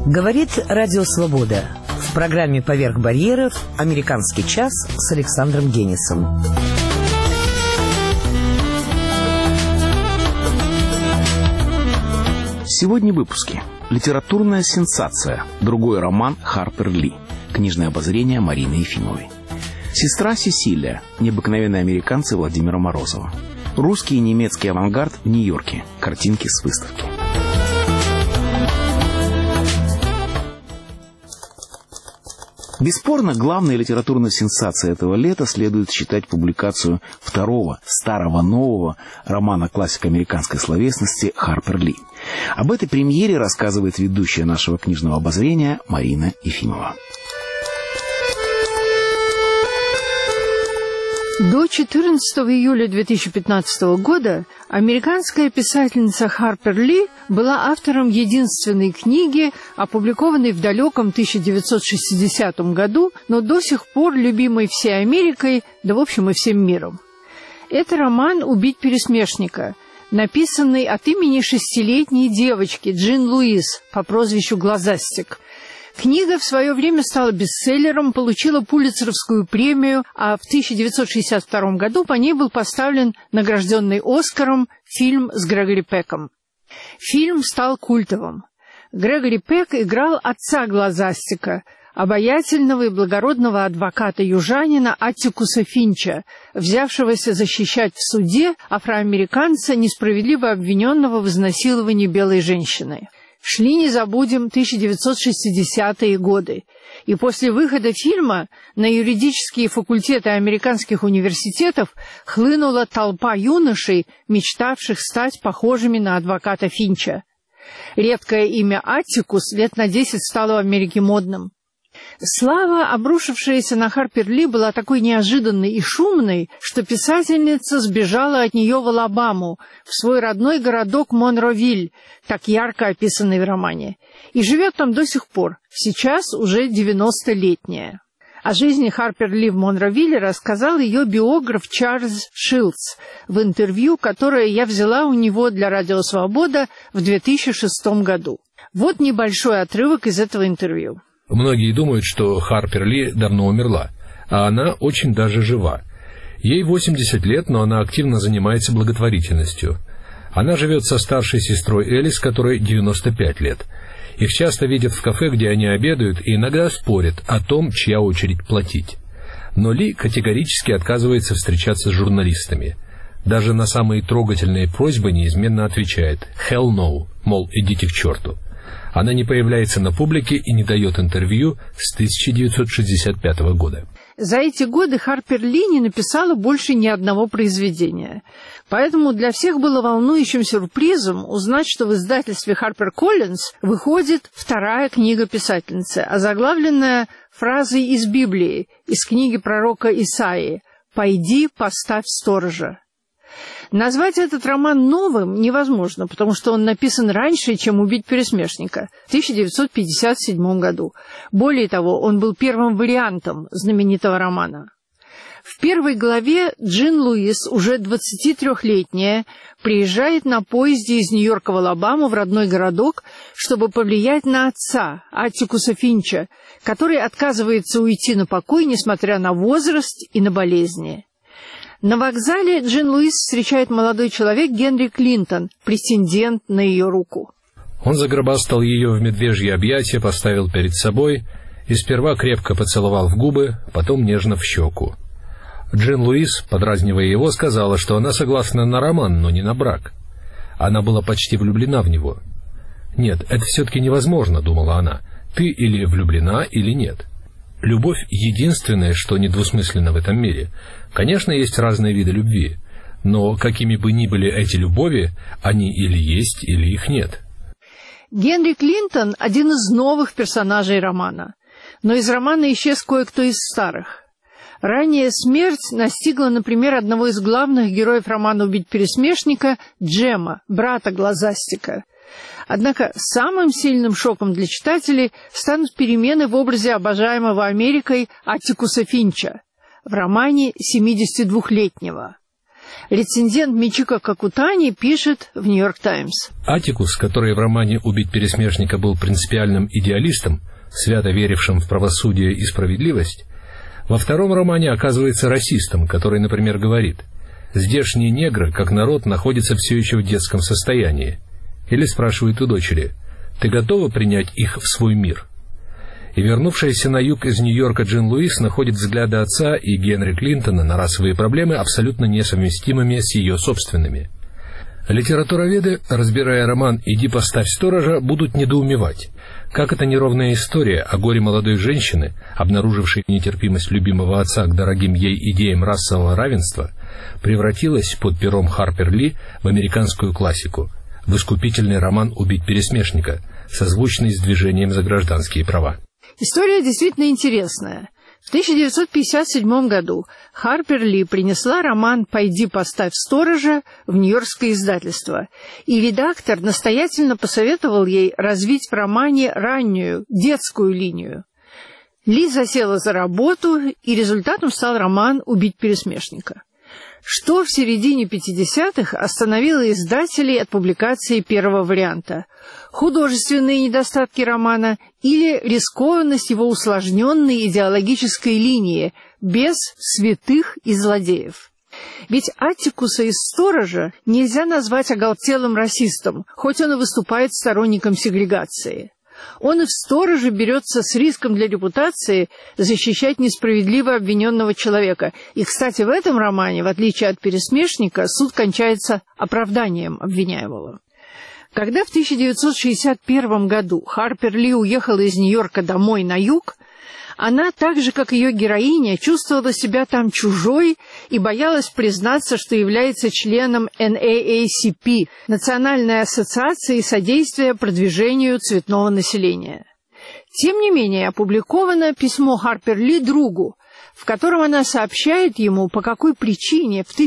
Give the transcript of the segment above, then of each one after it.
Говорит Радио Свобода. В программе «Поверх барьеров» «Американский час» с Александром Генисом. Сегодня в выпуске. Литературная сенсация. Другой роман Харпер Ли. Книжное обозрение Марины Ефимовой. Сестра Сесилия. Необыкновенные американцы Владимира Морозова. Русский и немецкий авангард в Нью-Йорке. Картинки с выставки. Бесспорно, главной литературной сенсацией этого лета следует считать публикацию второго, старого нового романа классика американской словесности Харпер Ли. Об этой премьере рассказывает ведущая нашего книжного обозрения Марина Ефимова. До 14 июля 2015 года американская писательница Харпер Ли была автором единственной книги, опубликованной в далеком 1960 году, но до сих пор любимой всей Америкой, да в общем и всем миром. Это роман «Убить пересмешника», написанный от имени 6-летней девочки Джин Луис по прозвищу Глазастик. Книга в свое время стала бестселлером, получила Пулитцеровскую премию, а в 1962 году по ней был поставлен награжденный Оскаром фильм с Грегори Пеком. Фильм стал культовым. Грегори Пек играл отца Глазастика, обаятельного и благородного адвоката-южанина Аттикуса Финча, взявшегося защищать в суде афроамериканца, несправедливо обвиненного в изнасиловании белой женщины. Шли, не забудем, 1960-е годы, и после выхода фильма на юридические факультеты американских университетов хлынула толпа юношей, мечтавших стать похожими на адвоката Финча. Редкое имя Аттикус лет на 10 стало в Америке модным. Слава, обрушившаяся на Харпер Ли, была такой неожиданной и шумной, что писательница сбежала от нее в Алабаму, в свой родной городок Монровиль, так ярко описанный в романе, и живет там до сих пор, сейчас уже 90-летняя. О жизни Харпер Ли в Монровилле рассказал ее биограф Чарльз Шилдс в интервью, которое я взяла у него для Радио Свобода в 2006 году. Вот небольшой отрывок из этого интервью. Многие думают, что Харпер Ли давно умерла, а она очень даже жива. Ей 80 лет, но она активно занимается благотворительностью. Она живет со старшей сестрой Элис, которой 95 лет. Их часто видят в кафе, где они обедают, и иногда спорят о том, чья очередь платить. Но Ли категорически отказывается встречаться с журналистами. Даже на самые трогательные просьбы неизменно отвечает «hell no», мол, идите к черту. Она не появляется на публике и не дает интервью с 1965 года. За эти годы Харпер Ли не написала больше ни одного произведения. Поэтому для всех было волнующим сюрпризом узнать, что в издательстве HarperCollins выходит вторая книга писательницы, озаглавленная фразой из Библии, из книги пророка Исаии «Пойди, поставь сторожа». Назвать этот роман новым невозможно, потому что он написан раньше, чем «Убить пересмешника» в 1957 году. Более того, он был первым вариантом знаменитого романа. В первой главе Джин Луис, уже 23-летняя, приезжает на поезде из Нью-Йорка в Алабаму в родной городок, чтобы повлиять на отца, Аттикуса Финча, который отказывается уйти на покой, несмотря на возраст и на болезни. На вокзале Джин Луис встречает молодой человек Генри Клинтон, претендент на ее руку. Он загробастал ее в медвежье объятия, поставил перед собой и сперва крепко поцеловал в губы, потом нежно в щеку. Джин Луис, подразнивая его, сказала, что она согласна на роман, но не на брак. Она была почти влюблена в него. «Нет, это все-таки невозможно», — думала она. «Ты или влюблена, или нет». Любовь — единственное, что недвусмысленно в этом мире. Конечно, есть разные виды любви, но какими бы ни были эти любови, они или есть, или их нет. Генри Клинтон — один из новых персонажей романа, но из романа исчез кое-кто из старых. Ранняя смерть настигла, например, одного из главных героев романа «Убить пересмешника» Джема, брата Глазастика. Однако самым сильным шоком для читателей станут перемены в образе обожаемого Америкой Аттикуса Финча в романе 72-летнего. Рецензент Мичико Какутани пишет в «Нью-Йорк Таймс». Атикус, который в романе «Убить пересмешника» был принципиальным идеалистом, свято верившим в правосудие и справедливость, во втором романе оказывается расистом, который, например, говорит: «Здешние негры, как народ, находятся все еще в детском состоянии». Или спрашивает у дочери: «Ты готова принять их в свой мир?» И вернувшаяся на юг из Нью-Йорка Джин Луис находит взгляды отца и Генри Клинтона на расовые проблемы абсолютно несовместимыми с ее собственными. Литературоведы, разбирая роман «Иди поставь сторожа», будут недоумевать, как эта неровная история о горе молодой женщины, обнаружившей нетерпимость любимого отца к дорогим ей идеям расового равенства, превратилась под пером Харпер Ли в американскую классику, в искупительный роман «Убить пересмешника», созвучный с движением за гражданские права. История действительно интересная. В 1957 году Харпер Ли принесла роман «Пойди поставь сторожа» в Нью-Йоркское издательство, и редактор настоятельно посоветовал ей развить в романе раннюю, детскую линию. Ли засела за работу, и результатом стал роман «Убить пересмешника». Что в середине 50-х остановило издателей от публикации первого варианта? Художественные недостатки романа или рискованность его усложненной идеологической линии, без святых и злодеев? Ведь Аттикуса из «Сторожа» нельзя назвать оголтелым расистом, хоть он и выступает сторонником сегрегации. Он и в «Стороже» берется с риском для репутации защищать несправедливо обвиненного человека. И, кстати, в этом романе, в отличие от «Пересмешника», суд кончается оправданием обвиняемого. Когда в 1961 году Харпер Ли уехала из Нью-Йорка домой на юг, она, так же, как ее героиня, чувствовала себя там чужой и боялась признаться, что является членом NAACP, Национальной ассоциации содействия продвижению цветного населения. Тем не менее, опубликовано письмо Харпер Ли другу, в котором она сообщает ему, по какой причине в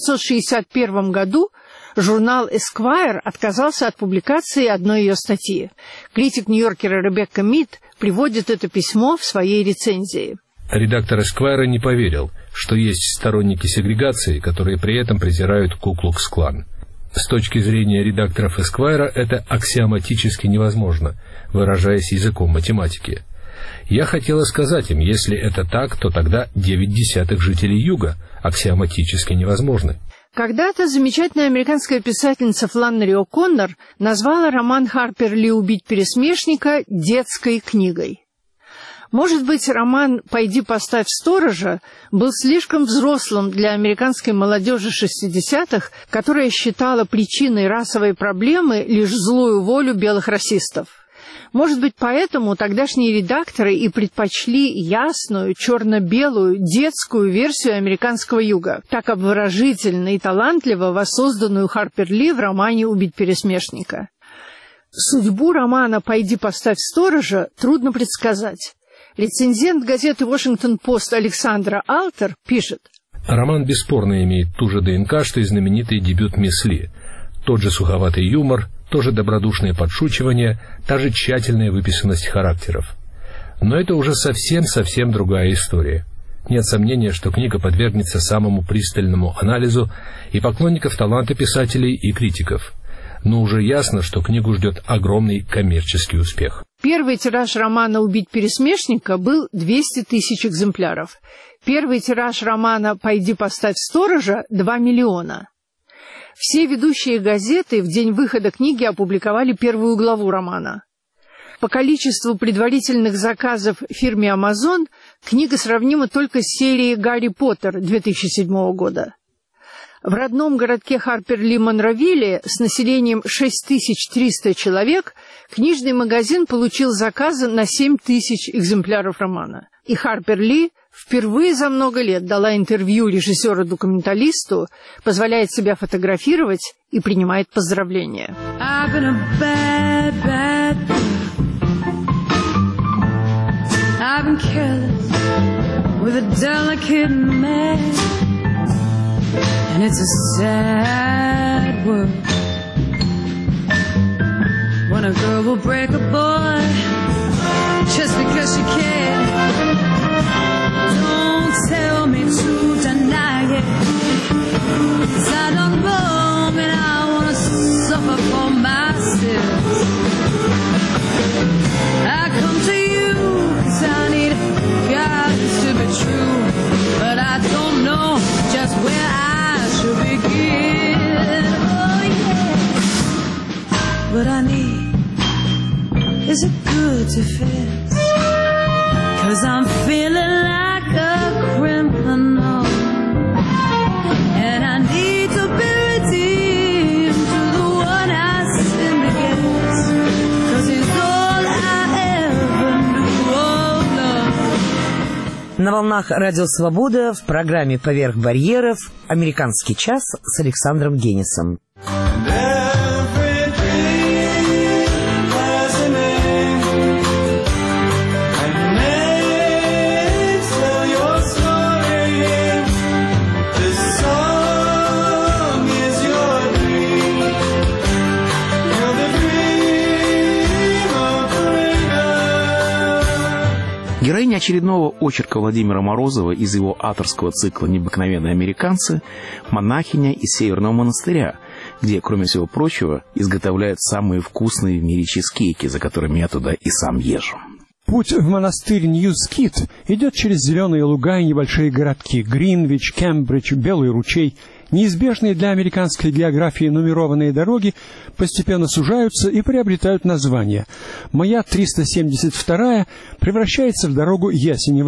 1961 году журнал Esquire отказался от публикации одной ее статьи. Критик Нью-Йоркера Ребекка Мид приводит это письмо в своей рецензии. Редактор Esquire не поверил, что есть сторонники сегрегации, которые при этом презирают Ку-Клукс-Клан. С точки зрения редакторов Esquire это аксиоматически невозможно, выражаясь языком математики. Я хотела сказать им, если это так, то тогда 9/10 жителей Юга аксиоматически невозможны. Когда-то замечательная американская писательница Фланнери О'Коннор назвала роман Харпер Ли «Убить пересмешника» детской книгой. Может быть, роман «Пойди поставь сторожа» был слишком взрослым для американской молодежи 60-х, которая считала причиной расовой проблемы лишь злую волю белых расистов. Может быть, поэтому тогдашние редакторы и предпочли ясную, черно-белую, детскую версию американского юга, так обворожительно и талантливо воссозданную Харпер Ли в романе «Убить пересмешника». Судьбу романа «Пойди поставь сторожа» трудно предсказать. Рецензент газеты «Вашингтон-Пост» Александра Алтер пишет: роман бесспорно имеет ту же ДНК, что и знаменитый дебют мисс Ли. Тот же суховатый юмор, тоже добродушное подшучивание, та же тщательная выписанность характеров. Но это уже совсем другая история. Нет сомнения, что книга подвергнется самому пристальному анализу и поклонников таланта писателей, и критиков. Но уже ясно, что книгу ждет огромный коммерческий успех. Первый тираж романа «Убить пересмешника» был 200 тысяч экземпляров. Первый тираж романа «Пойди поставь сторожа» — 2 миллиона. Все ведущие газеты в день выхода книги опубликовали первую главу романа. По количеству предварительных заказов фирме Amazon книга сравнима только с серией «Гарри Поттер» 2007 года. В родном городке Харпер Ли Монровилле с населением 6300 человек книжный магазин получил заказы на 7000 экземпляров романа. И Харпер Ли впервые за много лет дала интервью режиссеру-документалисту, позволяет себя фотографировать и принимает поздравления. And it's a sad world when a girl will break a boy just because she can. Don't tell me to deny it. what I need is a good defense, 'cause I'm feeling like a criminal, and I need to be redeemed to the one I sinned against, 'cause he's all I ever knew. Oh, love. На волнах Радио Свобода в программе «Поверх барьеров» «Американский час» с Александром Генисом. Героиня очередного очерка Владимира Морозова из его авторского цикла «Необыкновенные американцы» – монахиня из Северного монастыря, где, кроме всего прочего, изготовляют самые вкусные в мире чизкейки, за которыми я туда и сам езжу. Путь в монастырь Нью-Скит идет через зеленые луга и небольшие городки Гринвич, Кембридж, Белый ручей. Неизбежные для американской географии нумерованные дороги постепенно сужаются и приобретают название. Моя 372-я превращается в дорогу Ясенева.